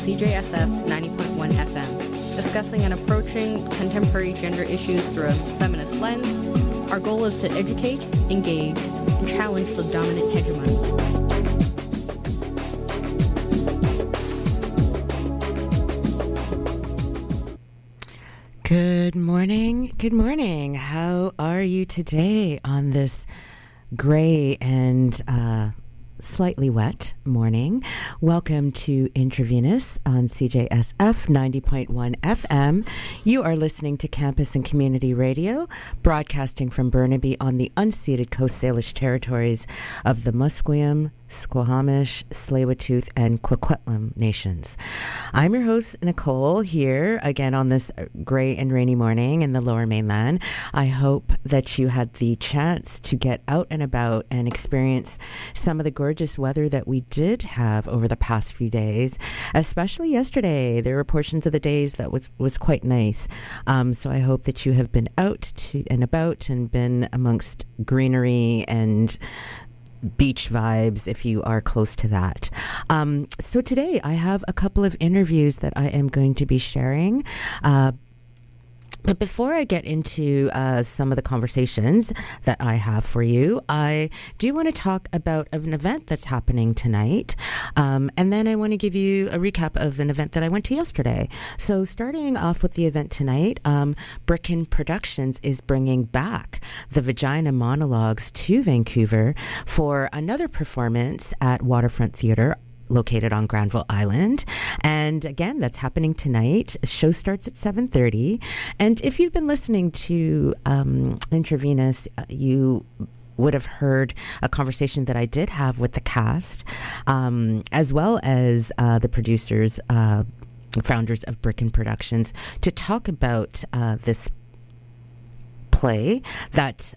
CJSF 90.1 FM, discussing and approaching contemporary gender issues through a feminist lens. Our goal is to educate, engage, and challenge the dominant hegemony. Good morning. Good morning. How are you today on this gray and slightly wet morning? Welcome to Intravenous on CJSF 90.1 FM. You are listening to Campus and Community Radio, broadcasting from Burnaby on the unceded Coast Salish territories of the Musqueam, Squamish, Tsleil-Waututh, and Coquitlam nations. I'm your host, Nicole, here again on this gray and rainy morning in the Lower Mainland. I hope that you had the chance to get out and about and experience some of the gorgeous weather that we did have over the past few days, especially yesterday. There were portions of the days that was quite nice. So I hope that you have been out and about and been amongst greenery and beach vibes if you are close to that. So today I have a couple of interviews that I am going to be sharing. But before I get into some of the conversations that I have for you, I do want to talk about an event that's happening tonight. And then I want to give you a recap of an event that I went to yesterday. So starting off with the event tonight, Bricken Productions is bringing back the Vagina Monologues to Vancouver for another performance at Waterfront Theatre, located on Granville Island. And again, that's happening tonight. The show starts at 7:30. And if you've been listening to Intravenous, you would have heard a conversation that I did have with the cast, as well as the producers, founders of Bricken Productions, to talk about this play that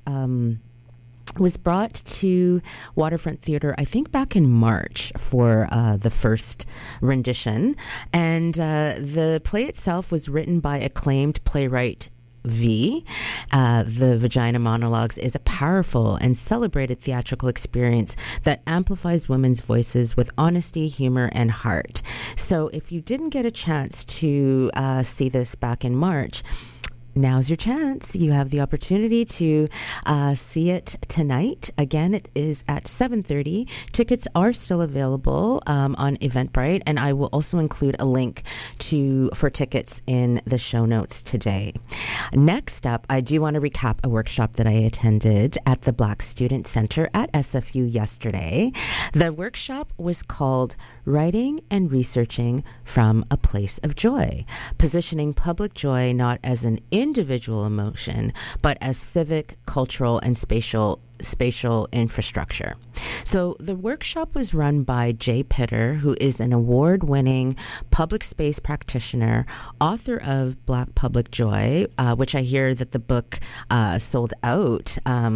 was brought to Waterfront Theatre, I think back in March for the first rendition. And the play itself was written by acclaimed playwright V. The Vagina Monologues is a powerful and celebrated theatrical experience that amplifies women's voices with honesty, humor, and heart. So if you didn't get a chance to see this back in March, now's your chance. You have the opportunity to see it tonight. Again, it is at 7:30. Tickets are still available on Eventbrite, and I will also include a link for tickets in the show notes today. Next up, I do want to recap a workshop that I attended at the Black Student Center at SFU yesterday. The workshop was called Writing and Researching from a Place of Joy, positioning public joy not as an individual emotion, but as civic, cultural, and spatial infrastructure. So the workshop was run by Jay Pitter, who is an award-winning public space practitioner, author of Black Public Joy, which I hear that the book sold out.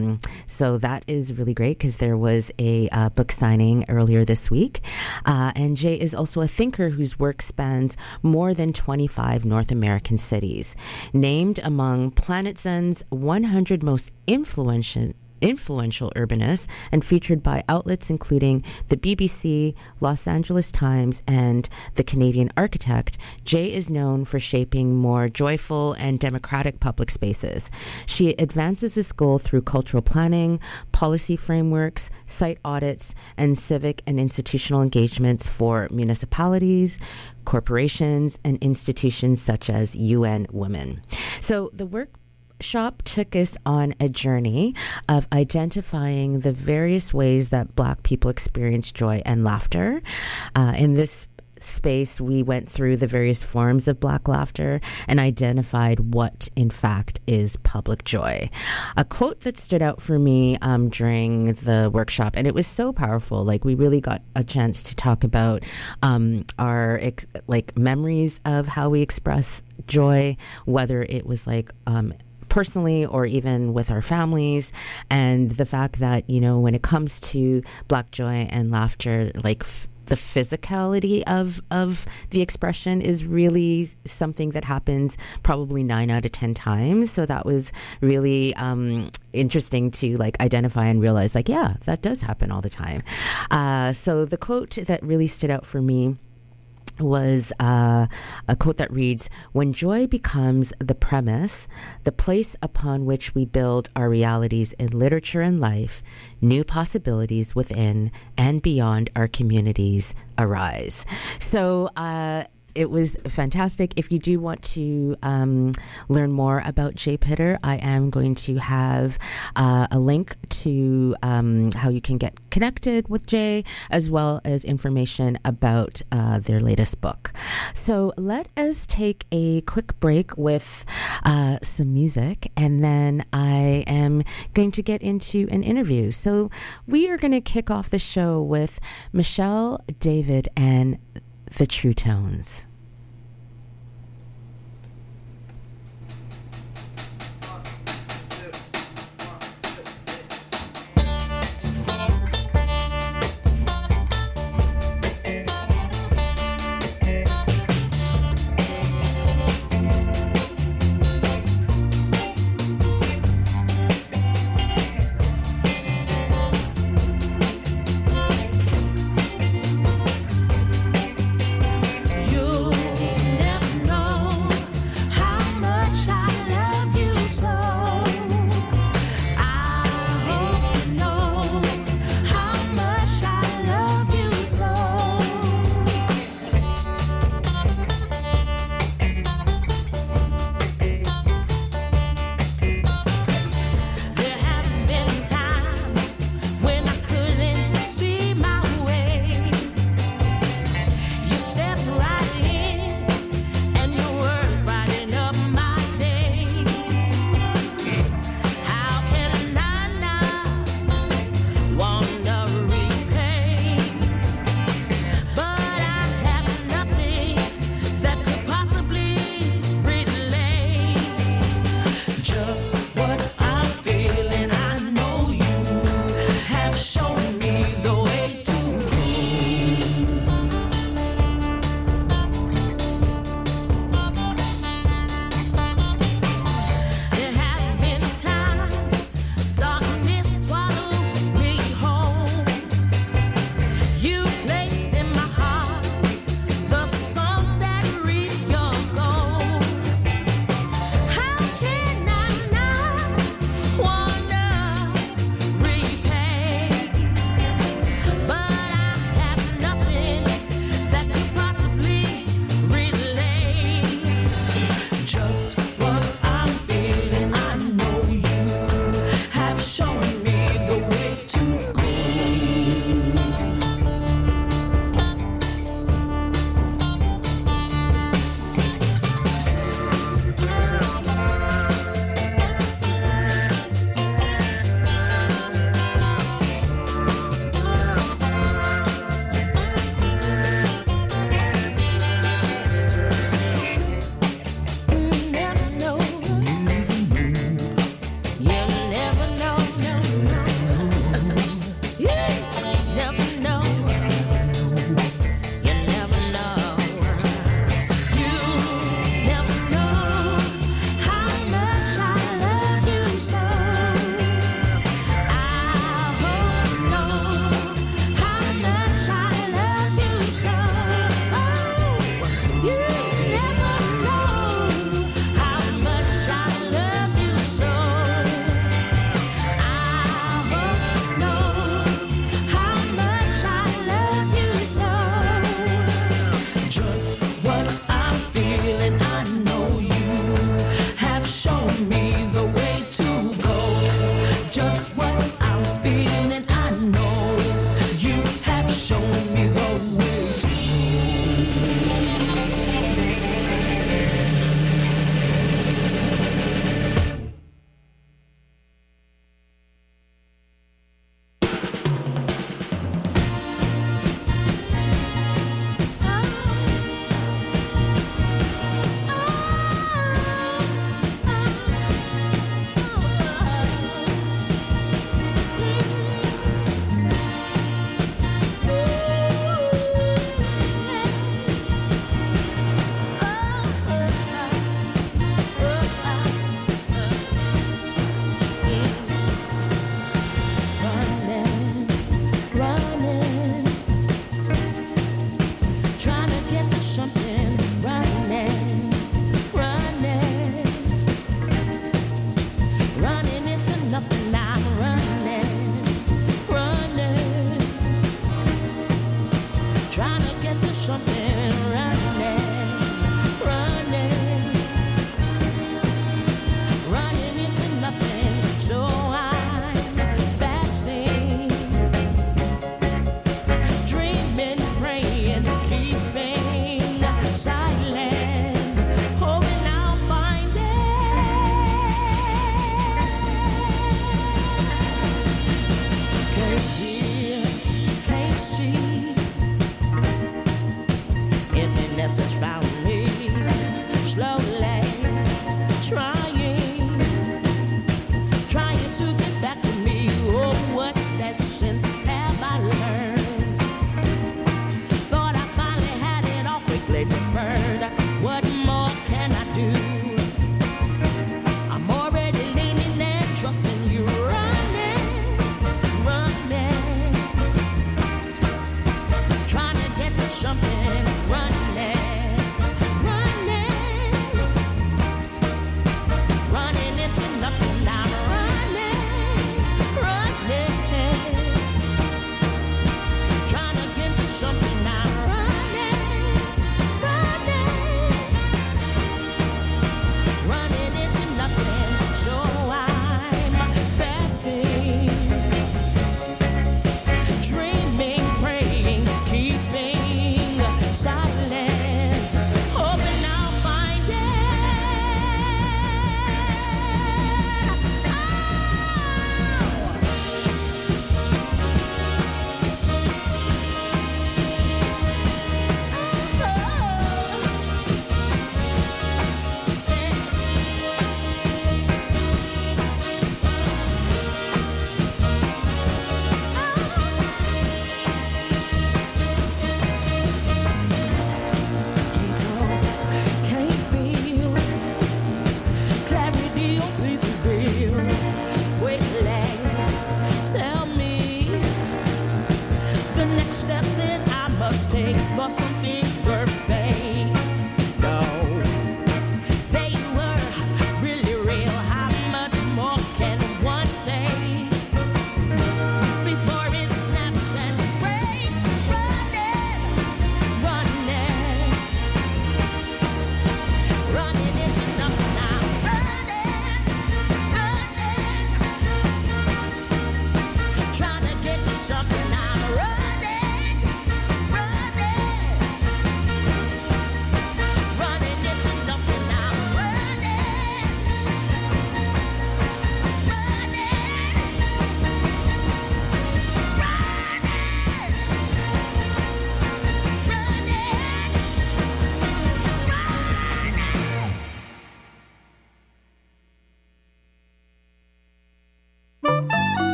So that is really great because there was a book signing earlier this week. And Jay is also a thinker whose work spans more than 25 North American cities, named among Planet Zen's 100 most influential urbanists, and featured by outlets including the BBC, Los Angeles Times, and The Canadian Architect. Jay is known for shaping more joyful and democratic public spaces. She advances this goal through cultural planning, policy frameworks, site audits, and civic and institutional engagements for municipalities, corporations, and institutions such as UN Women. So the workshop took us on a journey of identifying the various ways that Black people experience joy and laughter. In this space, we went through the various forms of Black laughter and identified what, in fact, is public joy. A quote that stood out for me during the workshop, and it was so powerful, like we really got a chance to talk about our memories of how we express joy, whether it was personally or even with our families, and the fact that, you know, when it comes to Black joy and laughter, the physicality of the expression is really something that happens probably 9 out of 10 times. So that was really interesting to identify and realize yeah, that does happen all the time. So the quote that really stood out for me was a quote that reads, "When joy becomes the premise, the place upon which we build our realities in literature and life, new possibilities within and beyond our communities arise." So, it was fantastic. If you do want to learn more about Jay Pitter, I am going to have a link to how you can get connected with Jay, as well as information about their latest book. So let us take a quick break with some music, and then I am going to get into an interview. So we are going to kick off the show with Michelle David and the True Tones. You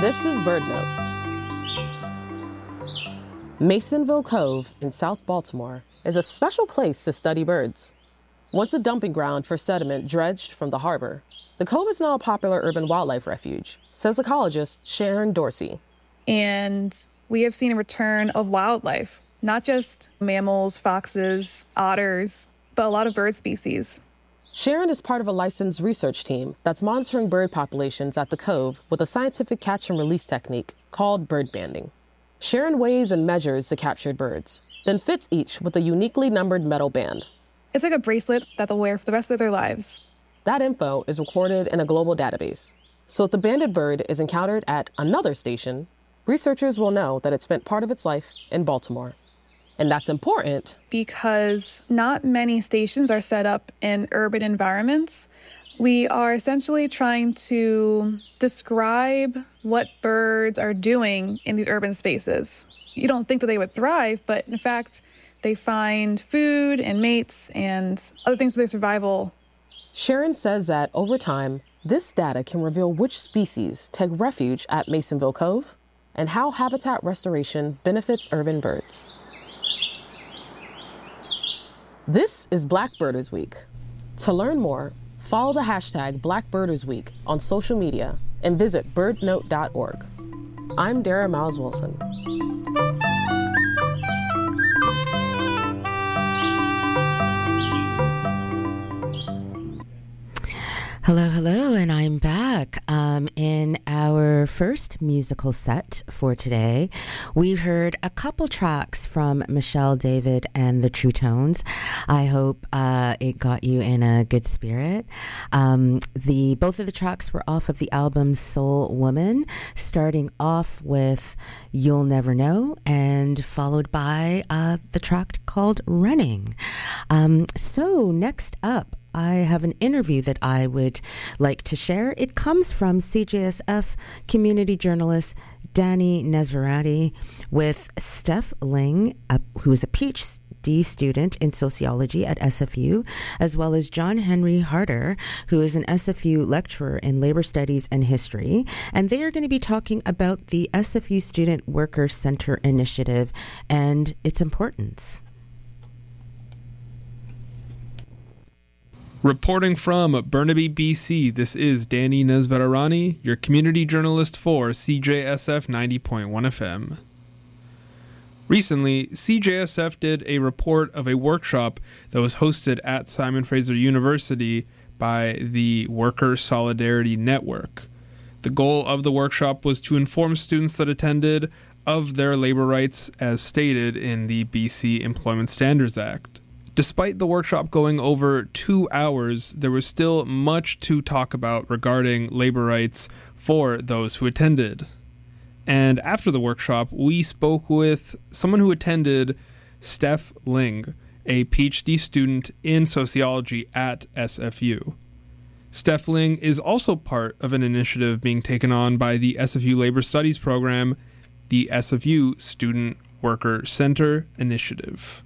This is BirdNote. Masonville Cove in South Baltimore is a special place to study birds. Once a dumping ground for sediment dredged from the harbor, the cove is now a popular urban wildlife refuge, says ecologist Sharon Dorsey. And we have seen a return of wildlife, not just mammals, foxes, otters, but a lot of bird species. Sharon is part of a licensed research team that's monitoring bird populations at the cove with a scientific catch and release technique called bird banding. Sharon weighs and measures the captured birds, then fits each with a uniquely numbered metal band. It's like a bracelet that they'll wear for the rest of their lives. That info is recorded in a global database. So if the banded bird is encountered at another station, researchers will know that it spent part of its life in Baltimore. And that's important because not many stations are set up in urban environments. We are essentially trying to describe what birds are doing in these urban spaces. You don't think that they would thrive, but in fact, they find food and mates and other things for their survival. Sharon says that over time, this data can reveal which species take refuge at Masonville Cove and how habitat restoration benefits urban birds. This is Blackbirders Week. To learn more, follow the hashtag BlackBirdersWeek on social media and visit birdnote.org. I'm Dara Miles Wilson. Hello, and I'm back. In our first musical set for today, we heard a couple tracks from Michelle David and the True Tones. I hope it got you in a good spirit. Both of the tracks were off of the album Soul Woman, starting off with You'll Never Know, and followed by the track called Running. So next up, I have an interview that I would like to share. It comes from CJSF community journalist Danny Nesverati with Steph Ling, who is a PhD student in sociology at SFU, as well as John Henry Harder, who is an SFU lecturer in labor studies and history. And they are going to be talking about the SFU Student Worker Center initiative and its importance. Reporting from Burnaby, BC, this is Danny Nesverani, your community journalist for CJSF 90.1 FM. Recently, CJSF did a report of a workshop that was hosted at Simon Fraser University by the Worker Solidarity Network. The goal of the workshop was to inform students that attended of their labor rights as stated in the BC Employment Standards Act. Despite the workshop going over 2 hours, there was still much to talk about regarding labor rights for those who attended. And after the workshop, we spoke with someone who attended, Steph Ling, a PhD student in sociology at SFU. Steph Ling is also part of an initiative being taken on by the SFU Labor Studies program, the SFU Student Worker Center Initiative.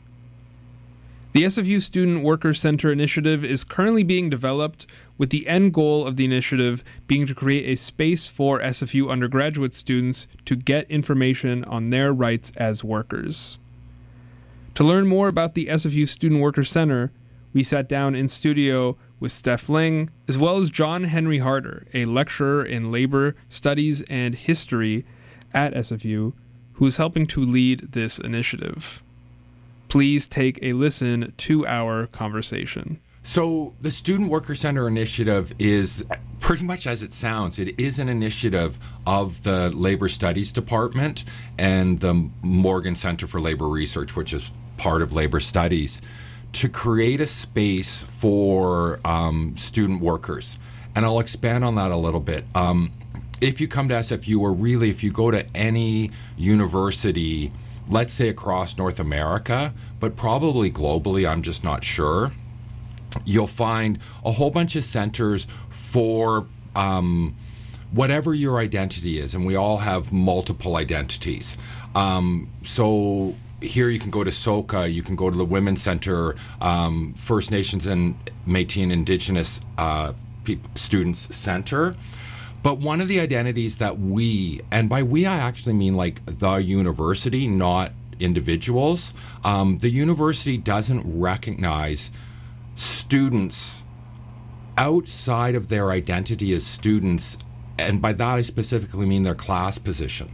The SFU Student Worker Center Initiative is currently being developed, with the end goal of the initiative being to create a space for SFU undergraduate students to get information on their rights as workers. To learn more about the SFU Student Worker Center, we sat down in studio with Steph Ling, as well as John Henry Harder, a lecturer in labor studies and history at SFU, who is helping to lead this initiative. Please take a listen to our conversation. So the Student Worker Center Initiative is pretty much as it sounds. It is an initiative of the Labor Studies Department and the Morgan Center for Labor Research, which is part of Labor Studies, to create a space for student workers. And I'll expand on that a little bit. If you come to SFU, or really if you go to any university, let's say across North America, but probably globally, I'm just not sure, you'll find a whole bunch of centers for whatever your identity is, and we all have multiple identities. So here you can go to SOCA, you can go to the Women's Center, First Nations and Métis and Indigenous Students Center. But one of the identities that we, and by we I actually mean like the university, not individuals, the university doesn't recognize students outside of their identity as students, and by that I specifically mean their class position.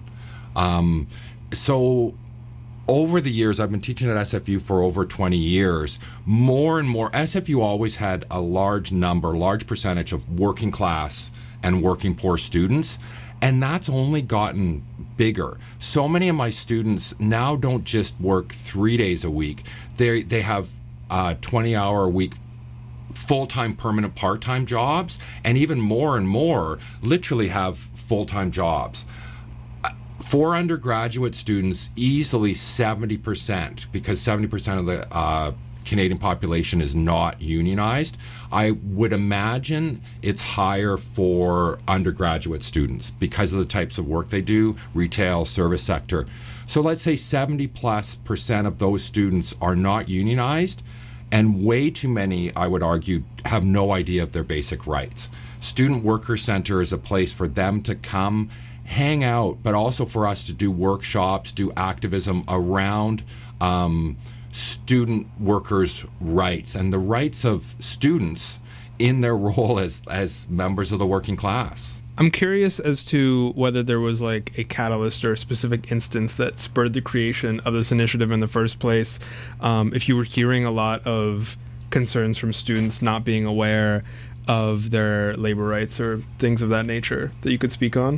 So over the years, I've been teaching at SFU for over 20 years, more and more, SFU always had a large percentage of working class and working poor students, and that's only gotten bigger. So many of my students now don't just work 3 days a week. They have 20-hour a week full-time permanent part-time jobs, and even more and more literally have full-time jobs. For undergraduate students, easily 70%, because 70% of the Canadian population is not unionized. I would imagine it's higher for undergraduate students because of the types of work they do, retail, service sector. So let's say 70+% of those students are not unionized, and way too many, I would argue, have no idea of their basic rights. Student Worker Center is a place for them to come, hang out, but also for us to do workshops, do activism around student workers' rights and the rights of students in their role as members of the working class. I'm curious as to whether there was like a catalyst or a specific instance that spurred the creation of this initiative in the first place. If you were hearing a lot of concerns from students not being aware of their labor rights or things of that nature that you could speak on.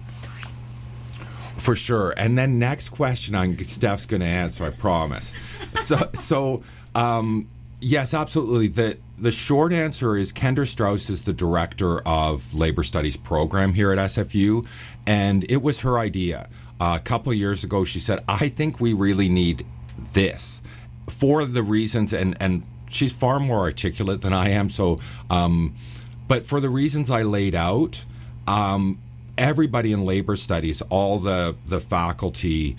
For sure. And then next question Steph's going to answer, I promise. So yes, absolutely. The short answer is Kendra Strauss is the director of Labor Studies program here at SFU, and it was her idea. A couple of years ago, she said, I think we really need this for the reasons, and she's far more articulate than I am, so, but for the reasons I laid out, everybody in labor studies, all the faculty,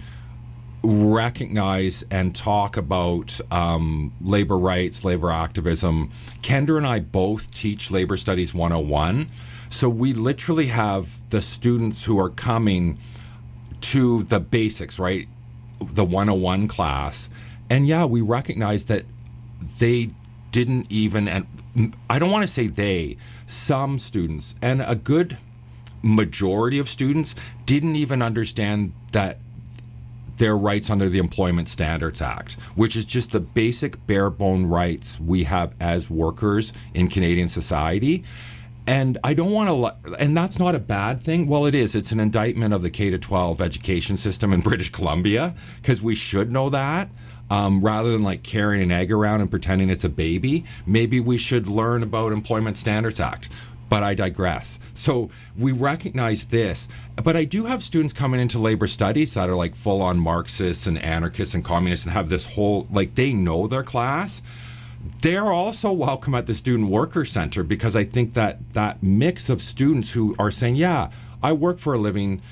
recognize and talk about labor rights, labor activism. Kendra and I both teach Labor Studies 101. So we literally have the students who are coming to the basics, right? The 101 class. And yeah, we recognize that they didn't even, and I don't want to say some students, and a good majority of students didn't even understand that their rights under the Employment Standards Act, which is just the basic bare bone rights we have as workers in Canadian society. And I don't want to, and that's not a bad thing. Well, it is. It's an indictment of the K-12 education system in British Columbia, because we should know that. Rather than like carrying an egg around and pretending it's a baby, maybe we should learn about Employment Standards Act. But I digress. So we recognize this. But I do have students coming into labor studies that are like full-on Marxists and anarchists and communists and have this whole, like, they know their class. They're also welcome at the Student Worker Center, because I think that mix of students who are saying, yeah, I work for a living,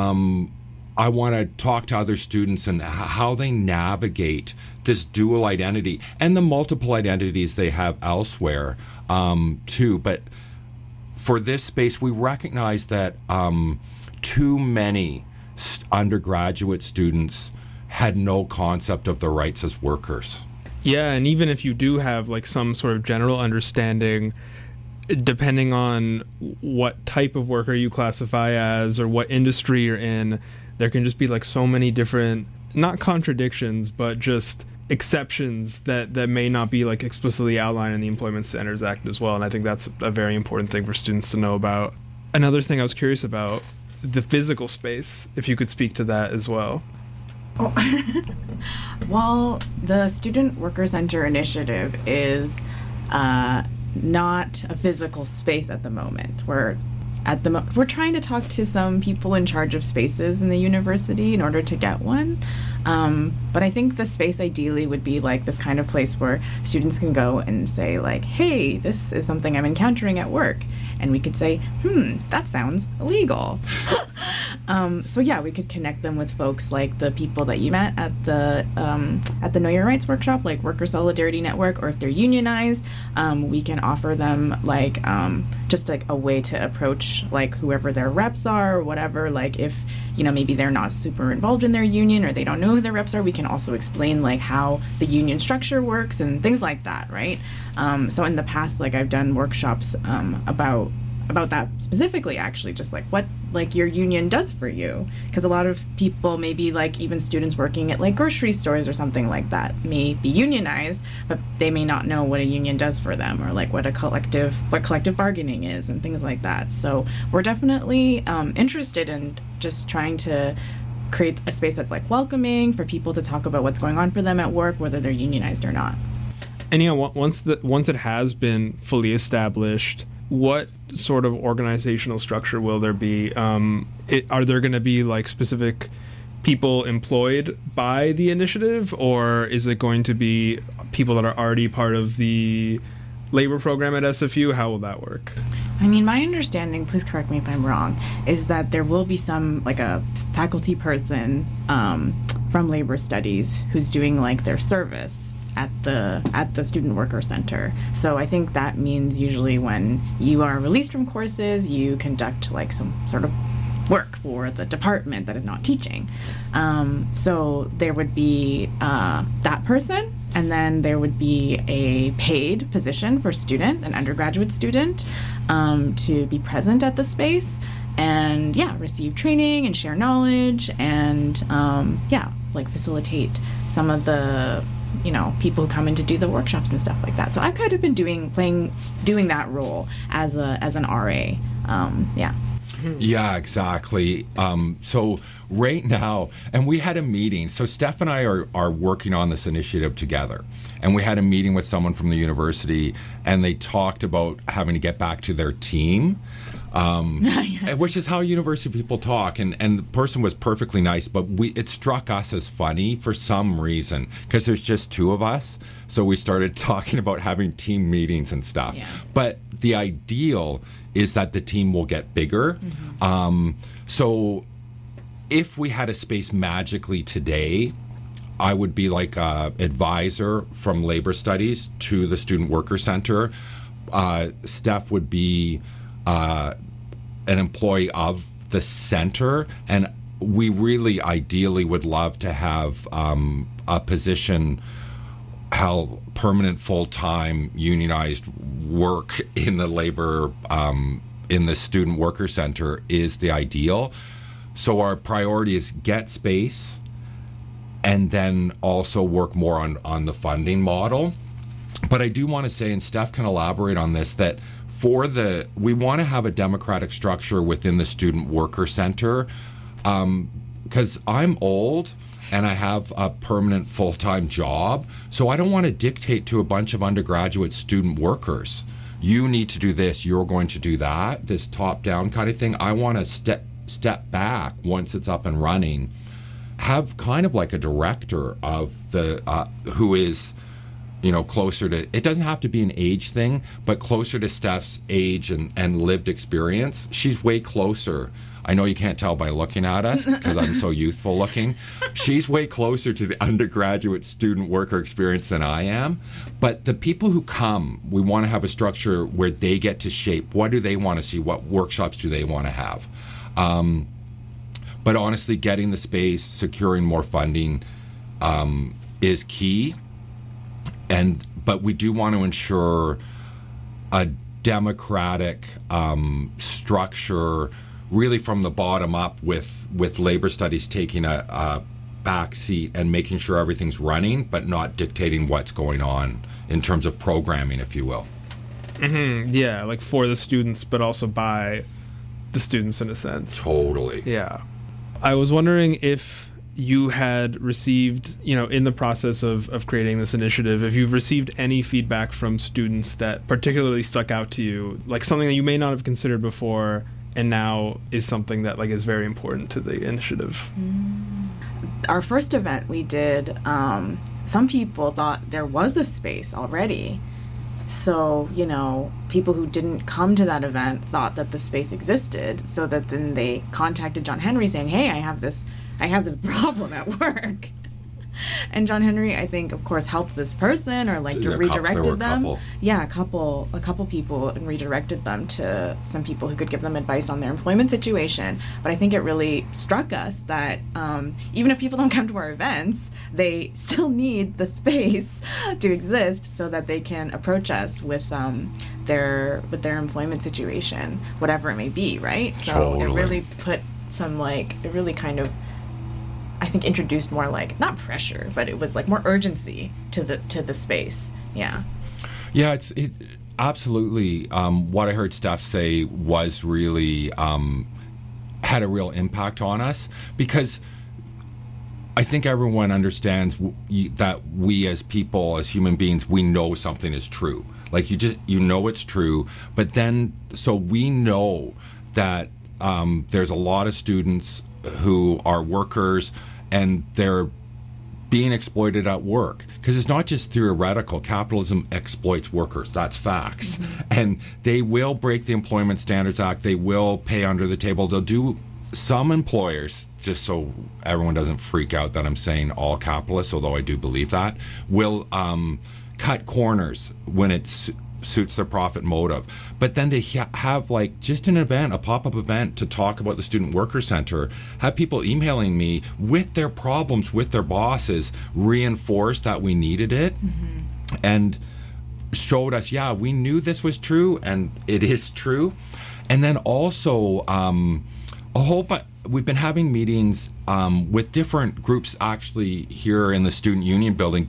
I want to talk to other students and how they navigate this dual identity and the multiple identities they have elsewhere too. But for this space, we recognize that too many undergraduate students had no concept of their rights as workers. Yeah, and even if you do have like some sort of general understanding, depending on what type of worker you classify as or what industry you're in, there can just be like so many different, not contradictions, but just exceptions that may not be like explicitly outlined in the Employment Standards Act as well. And I think that's a very important thing for students to know about. Another thing I was curious about, the physical space, if you could speak to that as well. Oh. Well, the Student Worker Center initiative is not a physical space at the moment. We're trying to talk to some people in charge of spaces in the university in order to get one. But I think the space ideally would be like this kind of place where students can go and say like, hey, this is something I'm encountering at work. And we could say, that sounds illegal. So yeah, we could connect them with folks like the people that you met at the Know Your Rights workshop, like Worker Solidarity Network, or if they're unionized, we can offer them like just like a way to approach like whoever their reps are or whatever. Like if maybe they're not super involved in their union or they don't know who their reps are, we can also explain like how the union structure works and things like that, right? So in the past, like I've done workshops about that specifically, actually, just like what like your union does for you, because a lot of people, maybe like even students working at like grocery stores or something like that, may be unionized, but they may not know what a union does for them, or like what collective bargaining is and things like that. So we're definitely interested in just trying to create a space that's like welcoming for people to talk about what's going on for them at work, whether they're unionized or not. And once it has been fully established, what sort of organizational structure will there be? Are there going to be like specific people employed by the initiative, or is it going to be people that are already part of the labor program at SFU? How will that work? I mean, my understanding, please correct me if I'm wrong, is that there will be some, like a faculty person from labor studies who's doing like their service at the Student Worker Center. So I think that means usually when you are released from courses, you conduct like some sort of work for the department that is not teaching. So there would be that person, and then there would be a paid position for an undergraduate student, to be present at the space and receive training and share knowledge and like facilitate some of the people who come in to do the workshops and stuff like that. So I've kind of been doing that role as an RA. Yeah, exactly. So right now, and we had a meeting. So Steph and I are working on this initiative together. And we had a meeting with someone from the university, and they talked about having to get back to their team. Which is how university people talk, and the person was perfectly nice, but it struck us as funny for some reason, because there's just two of us, so we started talking about having team meetings and stuff. But the ideal is that the team will get bigger. So if we had a space magically today, I would be like an advisor from labor studies to the Student Worker Center. Steph would be an employee of the center, and we really ideally would love to have a position, permanent full-time unionized work in the labor in the Student Worker Center is the ideal. So our priority is get space and then also work more on the funding model. But I do want to say, and Steph can elaborate on this, that we want to have a democratic structure within the Student Worker Center, because I'm old and I have a permanent full-time job, so I don't want to dictate to a bunch of undergraduate student workers, you need to do this, you're going to do that, this top-down kind of thing. I want to step back once it's up and running, have kind of like a director of the who is closer to, it doesn't have to be an age thing, but closer to Steph's age and lived experience. She's way closer. I know you can't tell by looking at us because I'm so youthful looking. She's way closer to the undergraduate student worker experience than I am. But the people who come, we want to have a structure where they get to shape what do they want to see, what workshops do they want to have. But honestly, getting the space, securing more funding is key. But we do want to ensure a democratic structure, really from the bottom up, with labor studies taking a back seat and making sure everything's running, but not dictating what's going on in terms of programming, if you will. Mm-hmm. Yeah, like for the students, but also by the students in a sense. Totally. Yeah. I was wondering if you had received, in the process of creating this initiative, if you've received any feedback from students that particularly stuck out to you, like something that you may not have considered before and now is something that like is very important to the initiative. Our first event we did, some people thought there was a space already. So, you know, people who didn't come to that event thought that the space existed, so that then they contacted John Henry saying, hey, I have this problem at work. And John Henry, I think, of course, helped this person or like redirected them. Yeah, a couple people, and redirected them to some people who could give them advice on their employment situation. But I think it really struck us that even if people don't come to our events, they still need the space to exist so that they can approach us with their employment situation, whatever it may be, right? So totally. It really put some it really kind of, I think, introduced more not pressure, but it was more urgency to the space. Yeah. Yeah, it absolutely. What I heard Steph say was really had a real impact on us, because I think everyone understands that we as people, as human beings, we know something is true. You know it's true, but then so we know that there's a lot of students who are workers and they're being exploited at work, because it's not just theoretical. Capitalism exploits workers. That's facts. Mm-hmm. And they will break the Employment Standards Act. They will pay under the table. They'll do, some employers, just so everyone doesn't freak out that I'm saying all capitalists, although I do believe that, will cut corners when it's suits their profit motive. But then they have just an event, a pop-up event to talk about the Student Worker Center, have people emailing me with their problems with their bosses, reinforce that we needed it, mm-hmm. and showed us, yeah, we knew this was true, and it is true. And then also we've been having meetings with different groups actually here in the Student Union building,